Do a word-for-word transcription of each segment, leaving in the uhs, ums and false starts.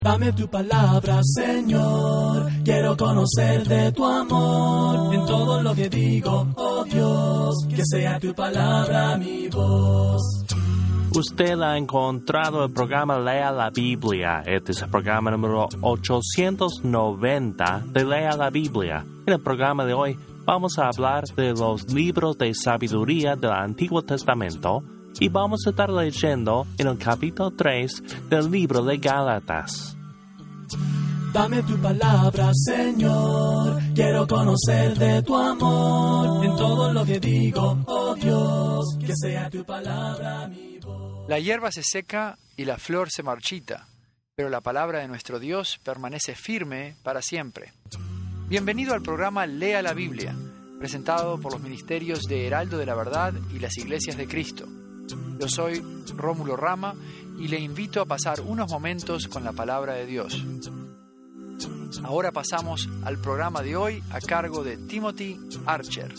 Dame tu palabra, Señor, quiero conocer de tu amor. En todo lo que digo, oh Dios, que sea tu palabra mi voz. Usted ha encontrado el programa Lea la Biblia. Este es el programa número ochocientos noventa de Lea la Biblia. En el programa de hoy vamos a hablar de los libros de sabiduría del Antiguo Testamento y vamos a estar leyendo en el capítulo tres del libro de Gálatas. Dame tu palabra, Señor, quiero conocer de tu amor. En todo lo que digo, oh Dios, que sea tu palabra mi voz. La hierba se seca y la flor se marchita, pero la palabra de nuestro Dios permanece firme para siempre. Bienvenido al programa Lea la Biblia, presentado por los ministerios de Heraldo de la Verdad y las Iglesias de Cristo. Yo soy Rómulo Rama y le invito a pasar unos momentos con la palabra de Dios. Ahora pasamos al programa de hoy a cargo de Timothy Archer.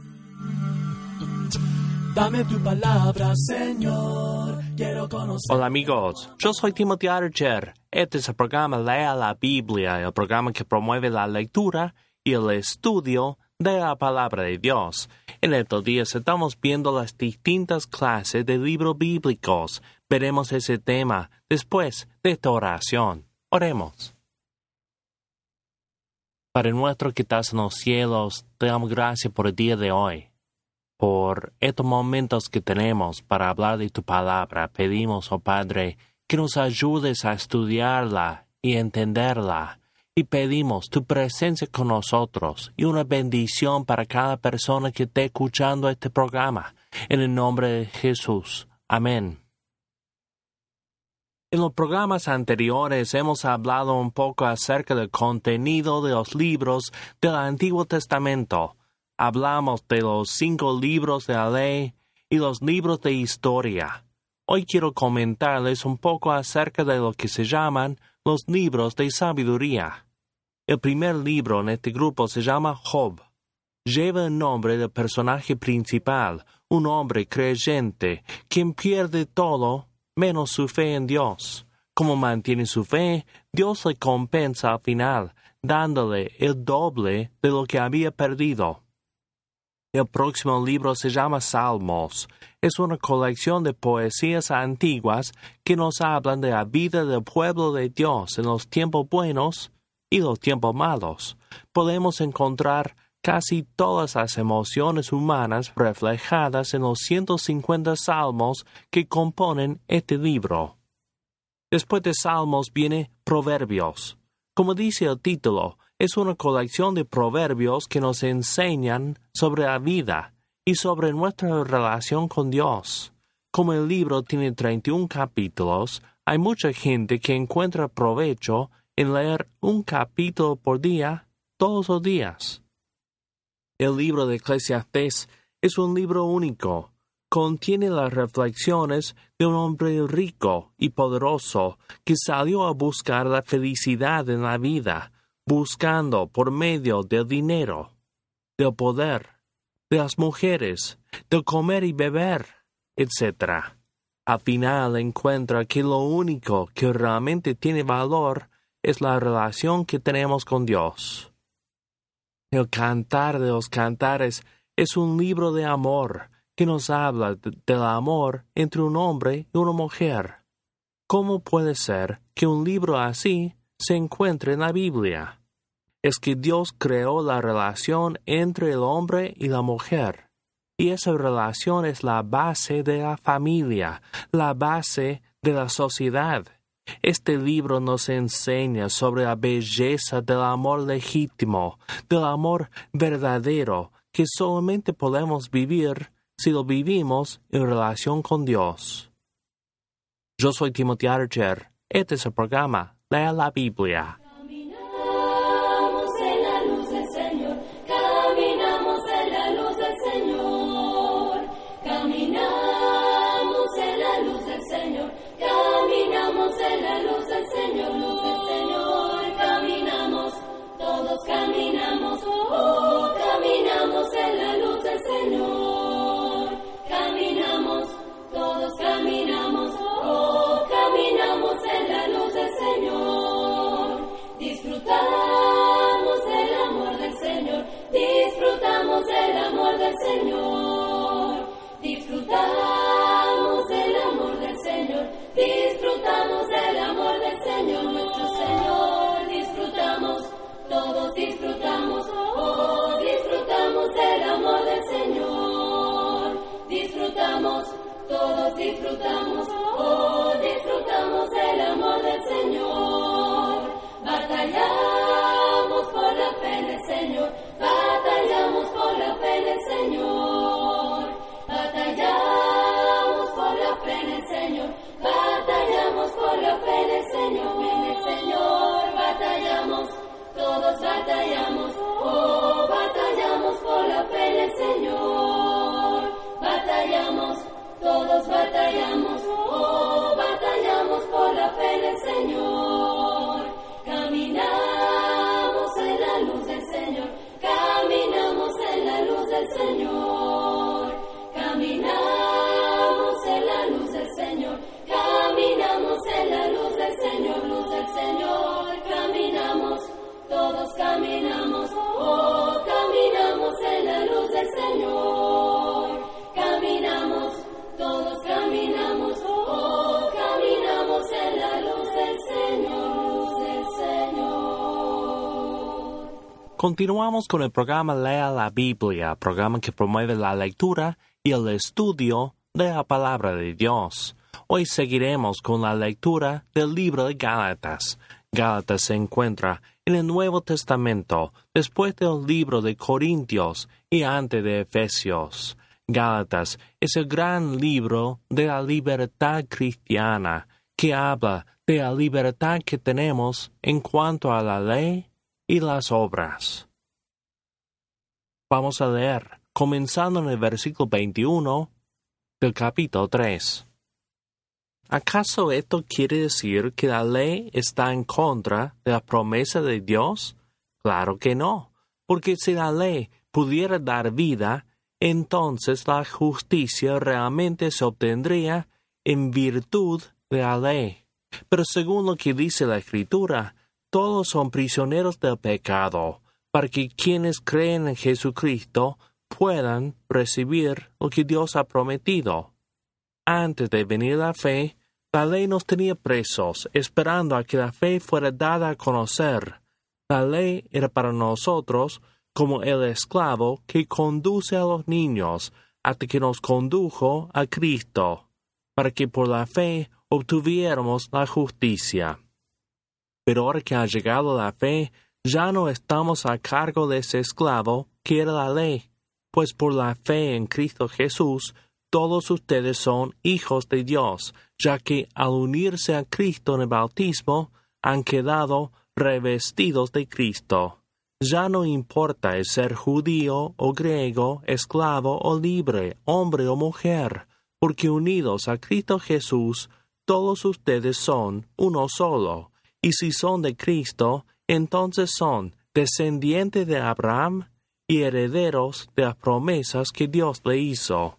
Dame tu palabra, Señor, quiero conocer. Hola amigos, yo soy Timothy Archer. Este es el programa Lea la Biblia, el programa que promueve la lectura y el estudio de la palabra de Dios. En estos días estamos viendo las distintas clases de libros bíblicos. Veremos ese tema después de esta oración. Oremos. Padre nuestro que estás en los cielos, te damos gracias por el día de hoy, por estos momentos que tenemos para hablar de tu palabra. Pedimos, oh Padre, que nos ayudes a estudiarla y entenderla. Y pedimos tu presencia con nosotros y una bendición para cada persona que esté escuchando este programa. En el nombre de Jesús. Amén. En los programas anteriores hemos hablado un poco acerca del contenido de los libros del Antiguo Testamento. Hablamos de los cinco libros de la ley y los libros de historia. Hoy quiero comentarles un poco acerca de lo que se llaman los libros de sabiduría. El primer libro en este grupo se llama Job. Lleva el nombre del personaje principal, un hombre creyente, quien pierde todo menos su fe en Dios. Como mantiene su fe, Dios le compensa al final, dándole el doble de lo que había perdido. El próximo libro se llama Salmos. Es una colección de poesías antiguas que nos hablan de la vida del pueblo de Dios en los tiempos buenos y los tiempos malos. Podemos encontrar casi todas las emociones humanas reflejadas en los ciento cincuenta salmos que componen este libro. Después de Salmos viene Proverbios. Como dice el título, es una colección de proverbios que nos enseñan sobre la vida y sobre nuestra relación con Dios. Como el libro tiene treinta y un capítulos, hay mucha gente que encuentra provecho en leer un capítulo por día, todos los días. El libro de Eclesiastés es un libro único. Contiene las reflexiones de un hombre rico y poderoso que salió a buscar la felicidad en la vida, buscando por medio del dinero, del poder, de las mujeres, del comer y beber, etcétera. Al final encuentra que lo único que realmente tiene valor es la relación que tenemos con Dios. El Cantar de los Cantares es un libro de amor que nos habla de, del amor entre un hombre y una mujer. ¿Cómo puede ser que un libro así se encuentre en la Biblia? Es que Dios creó la relación entre el hombre y la mujer, y esa relación es la base de la familia, la base de la sociedad. Este libro nos enseña sobre la belleza del amor legítimo, del amor verdadero, que solamente podemos vivir si lo vivimos en relación con Dios. Yo soy Timothy Archer. Este es el programa Lea la Biblia. Caminamos en la luz del Señor, caminamos en la luz del Señor, caminamos en la luz del Señor, caminamos en la luz del Señor, luz del Señor, caminamos, todos caminamos, oh, caminamos en la luz del Señor, caminamos, todos caminamos, oh, caminamos en la luz del Señor. todos batallamos, oh, batallamos por la fe en el Señor. Caminamos en la luz del Señor, caminamos en la luz del Señor. Caminamos en la luz del Señor, caminamos en la luz del Señor, luz del Señor. Caminamos, todos caminamos, oh, caminamos en la luz del Señor. Caminamos, todos caminamos, oh, caminamos en la luz del Señor, luz del Señor. Continuamos con el programa Lea la Biblia, programa que promueve la lectura y el estudio de la palabra de Dios. Hoy seguiremos con la lectura del libro de Gálatas. Gálatas se encuentra en el Nuevo Testamento, después del libro de Corintios y antes de Efesios. Gálatas es el gran libro de la libertad cristiana, que habla de la libertad que tenemos en cuanto a la ley y las obras. Vamos a leer, comenzando en el versículo veintiuno del capítulo tres. ¿Acaso esto quiere decir que la ley está en contra de la promesa de Dios? Claro que no, porque si la ley pudiera dar vida, entonces la justicia realmente se obtendría en virtud de la ley. Pero según lo que dice la Escritura, todos son prisioneros del pecado, para que quienes creen en Jesucristo puedan recibir lo que Dios ha prometido. Antes de venir la fe, la ley nos tenía presos, esperando a que la fe fuera dada a conocer. La ley era para nosotros como el esclavo que conduce a los niños hasta que nos condujo a Cristo, para que por la fe obtuviéramos la justicia. Pero ahora que ha llegado la fe, ya no estamos a cargo de ese esclavo que era la ley, pues por la fe en Cristo Jesús, todos ustedes son hijos de Dios, ya que al unirse a Cristo en el bautismo, han quedado revestidos de Cristo. Ya no importa el ser judío o griego, esclavo o libre, hombre o mujer, porque unidos a Cristo Jesús, todos ustedes son uno solo. Y si son de Cristo, entonces son descendientes de Abraham y herederos de las promesas que Dios le hizo.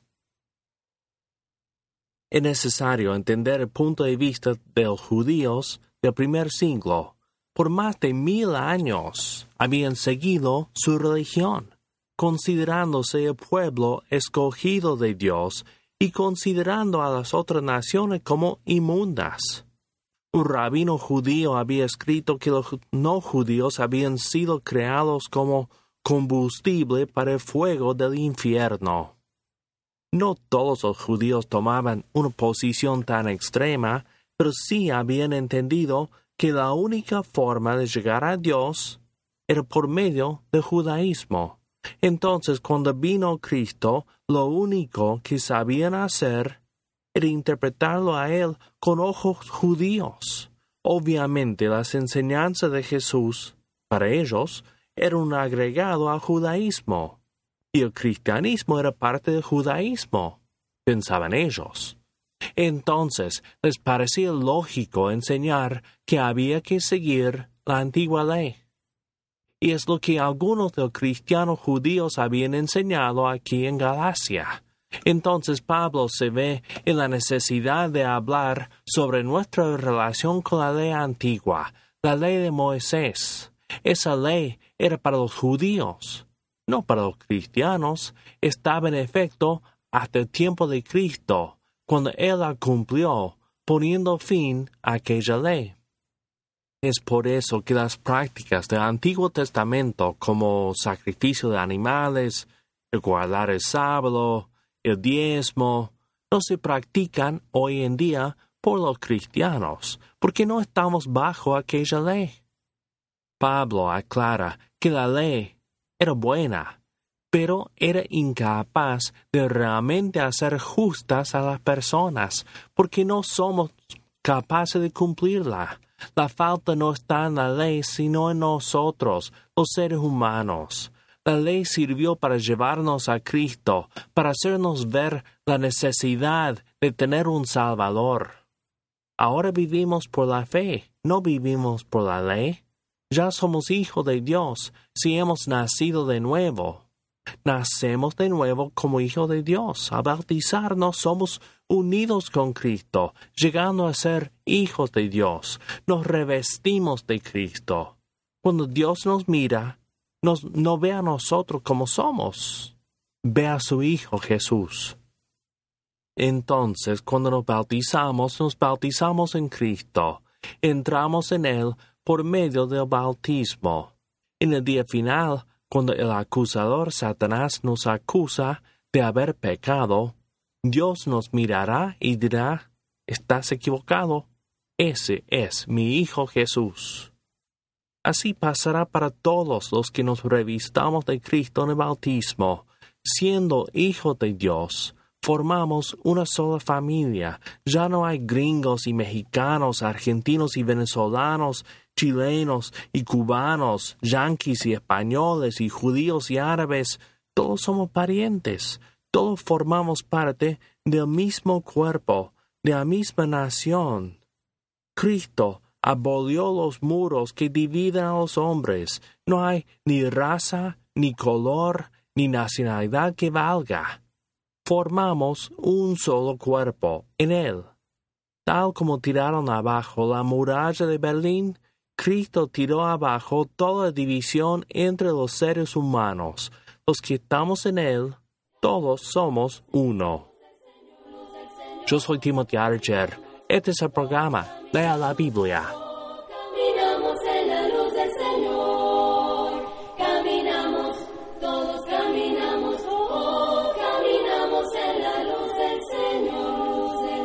Es necesario entender el punto de vista de los judíos del primer siglo. Por más de mil años habían seguido su religión, considerándose el pueblo escogido de Dios y considerando a las otras naciones como inmundas. Un rabino judío había escrito que los no judíos habían sido creados como combustible para el fuego del infierno. No todos los judíos tomaban una posición tan extrema, pero sí habían entendido que la única forma de llegar a Dios era por medio del judaísmo. Entonces, cuando vino Cristo, lo único que sabían hacer era interpretarlo a Él con ojos judíos. Obviamente, las enseñanzas de Jesús, para ellos, eran un agregado al judaísmo. Y el cristianismo era parte del judaísmo, pensaban ellos. Entonces les parecía lógico enseñar que había que seguir la antigua ley. Y es lo que algunos de los cristianos judíos habían enseñado aquí en Galacia. Entonces Pablo se ve en la necesidad de hablar sobre nuestra relación con la ley antigua, la ley de Moisés. Esa ley era para los judíos, no para los cristianos. Estaba en efecto hasta el tiempo de Cristo, cuando Él la cumplió, poniendo fin a aquella ley. Es por eso que las prácticas del Antiguo Testamento, como sacrificio de animales, el guardar el sábado, el diezmo, no se practican hoy en día por los cristianos, porque no estamos bajo aquella ley. Pablo aclara que la ley era buena, pero era incapaz de realmente hacer justas a las personas, porque no somos capaces de cumplirla. La falta no está en la ley, sino en nosotros, los seres humanos. La ley sirvió para llevarnos a Cristo, para hacernos ver la necesidad de tener un Salvador. Ahora vivimos por la fe, no vivimos por la ley. Ya somos hijos de Dios si hemos nacido de nuevo. Nacemos de nuevo como hijos de Dios. Al bautizarnos somos unidos con Cristo, llegando a ser hijos de Dios. Nos revestimos de Cristo. Cuando Dios nos mira, nos, no ve a nosotros como somos. Ve a su Hijo Jesús. Entonces, cuando nos bautizamos, nos bautizamos en Cristo. Entramos en Él por medio del bautismo. En el día final, cuando el acusador Satanás nos acusa de haber pecado, Dios nos mirará y dirá, «Estás equivocado. Ese es mi Hijo Jesús». Así pasará para todos los que nos revistamos de Cristo en el bautismo. Siendo hijos de Dios, formamos una sola familia. Ya no hay gringos y mexicanos, argentinos y venezolanos, chilenos y cubanos, yanquis y españoles y judíos y árabes. Todos somos parientes. Todos formamos parte del mismo cuerpo, de la misma nación. Cristo abolió los muros que dividen a los hombres. No hay ni raza, ni color, ni nacionalidad que valga. Formamos un solo cuerpo en Él. Tal como tiraron abajo la muralla de Berlín, Cristo tiró abajo toda división entre los seres humanos. Los que estamos en Él, todos somos uno. Yo soy Timothy Archer. Este es el programa Lea la Biblia. Caminamos en la luz del Señor. Caminamos, todos caminamos. Oh, caminamos en la luz del Señor, luz del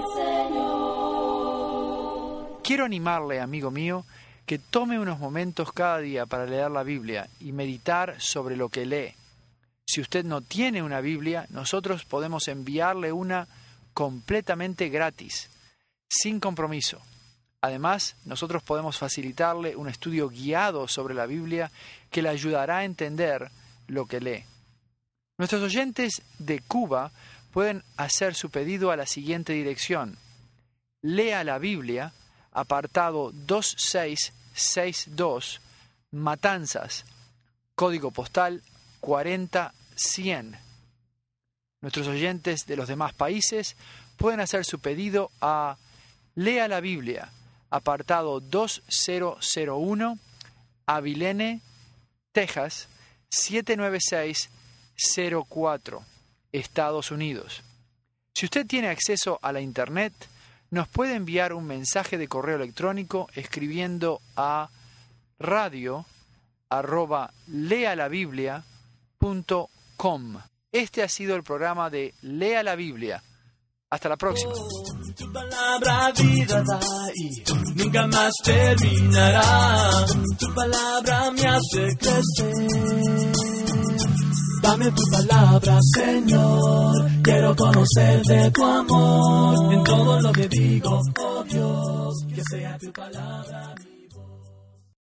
Señor. Quiero animarle, amigo mío, que tome unos momentos cada día para leer la Biblia y meditar sobre lo que lee. Si usted no tiene una Biblia, nosotros podemos enviarle una completamente gratis, sin compromiso. Además, nosotros podemos facilitarle un estudio guiado sobre la Biblia que le ayudará a entender lo que lee. Nuestros oyentes de Cuba pueden hacer su pedido a la siguiente dirección. Lea la Biblia, apartado dos seis seis dos, Matanzas, código postal cuarenta cien. Nuestros oyentes de los demás países pueden hacer su pedido a Lea la Biblia, apartado dos mil uno, Abilene, Texas, siete nueve seis cero cuatro, Estados Unidos. Si usted tiene acceso a la Internet, nos puede enviar un mensaje de correo electrónico escribiendo a radio arroba lealabiblia punto com. Este ha sido el programa de Lea la Biblia. Hasta la próxima. Tu palabra vida da y nunca más terminará. Tu palabra me hace crecer. Dame tu palabra, Señor. Quiero conocer de tu amor. En todo lo que digo, oh Dios, que sea tu palabra.